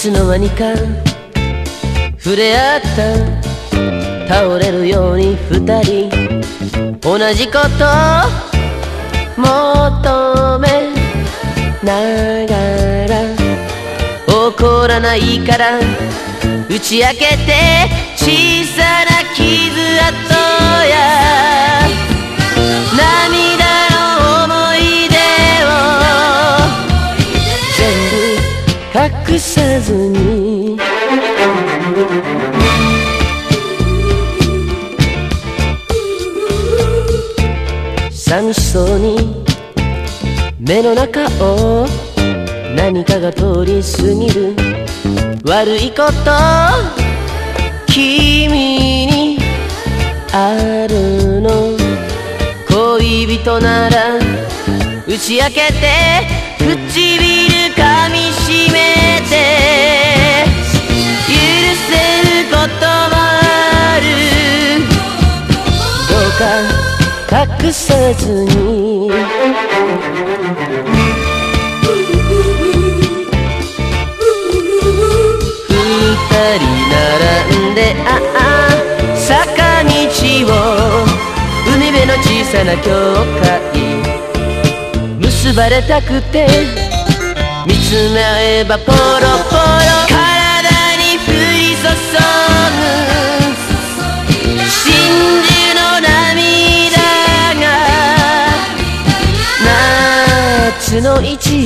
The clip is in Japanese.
つの間にか触れ合った、倒れるように二人同じこと求めながら、怒らないから打ち明けて小さな傷跡や涙の思い出を全部隠さずに、寂しそうに目の中を何かが通り過ぎる、悪いこと君にあるの、恋人なら打ち明けて唇噛みしめて許せることもある、どうか隠さずに。二人並んで坂道を海辺の小さな教会結ばれたくて見つめ合えばポロポロ体に降り注ぐ真珠の涙が夏の一